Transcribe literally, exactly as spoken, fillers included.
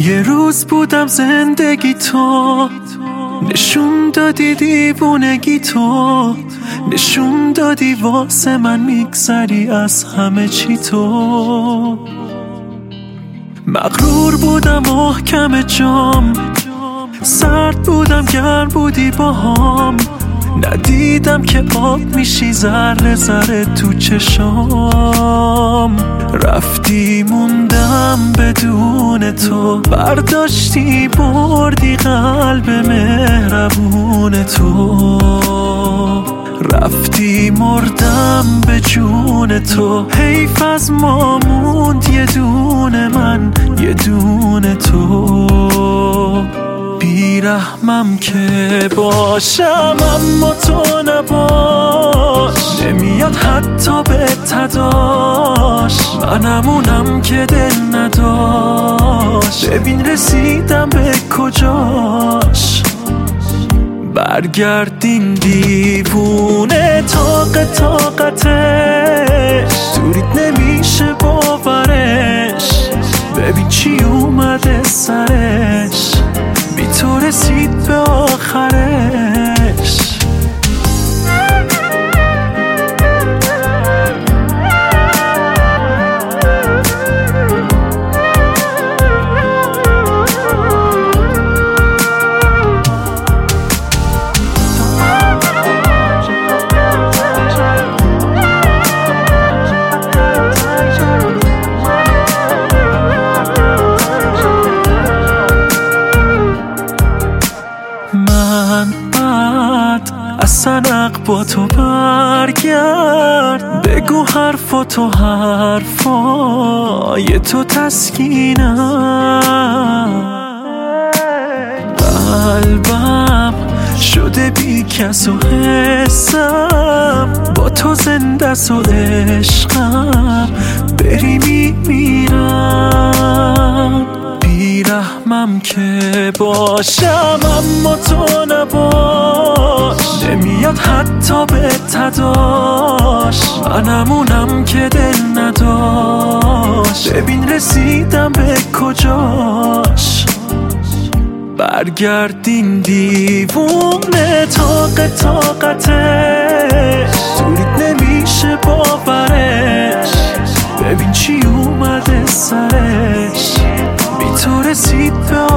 یه روز بودم زندگی تو، نشون دادی دیوونگی تو، نشون دادی واسه من میگذری از همه چی تو. مغرور بودم محکم جام، سرد بودم گرم بودی باهام، ندیدم که آب میشی ذره ذره تو چشام. رفتی موندم بدون تو، برداشتی بردی قلب مهربون تو. رفتی مردم به جون تو، حیف از ما موند یه دونه من یه دونه تو. بیرحمم که باشم اما تو نباش، نمیاد حتی به تداش، منمونم که دل نداشت. ببین رسیدم به کجاش، برگردین دیوونه طاق طاقتش، دوریت نمیشه باورش. ببین چی اومده سرش، بی تو رسید به آخرش. سنق با تو برگرد، بگو حرفاتو حرفای تو تسکینم. قلبم شده بی کس و حسم، با تو زنده س و عشقم، بری میمیرم. بیرحمم که باشم اما تو نباش، نمیاد حتی به تداش، منمونم که دل نداشت. ببین رسیدم به کجاش، برگردین دیوونه طاق طاقتش، دوریت نمیشه باورش. ببین چی اومده سرش، بی تو رسید به